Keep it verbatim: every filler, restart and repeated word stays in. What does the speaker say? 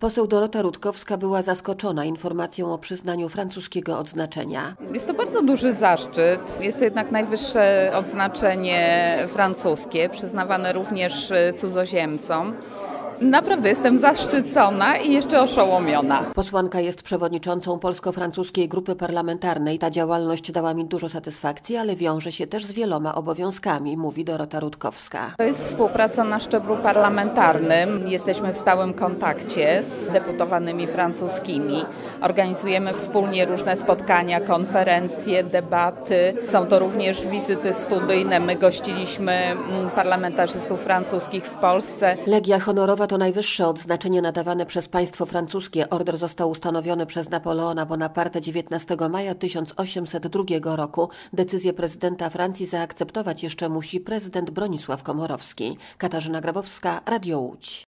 Poseł Dorota Rutkowska była zaskoczona informacją o przyznaniu francuskiego odznaczenia. Jest to bardzo duży zaszczyt. Jest to jednak najwyższe odznaczenie francuskie, przyznawane również cudzoziemcom. Naprawdę jestem zaszczycona i jeszcze oszołomiona. Posłanka jest przewodniczącą polsko-francuskiej grupy parlamentarnej. Ta działalność dała mi dużo satysfakcji, ale wiąże się też z wieloma obowiązkami, mówi Dorota Rutkowska. To jest współpraca na szczeblu parlamentarnym. Jesteśmy w stałym kontakcie z deputowanymi francuskimi. Organizujemy wspólnie różne spotkania, konferencje, debaty. Są to również wizyty studyjne. My gościliśmy parlamentarzystów francuskich w Polsce. Legia honorowa to najwyższe odznaczenie nadawane przez państwo francuskie. Order został ustanowiony przez Napoleona Bonaparte dziewiętnastego maja tysiąc osiemset drugiego roku. Decyzję prezydenta Francji zaakceptować jeszcze musi prezydent Bronisław Komorowski. Katarzyna Grabowska, Radio Łódź.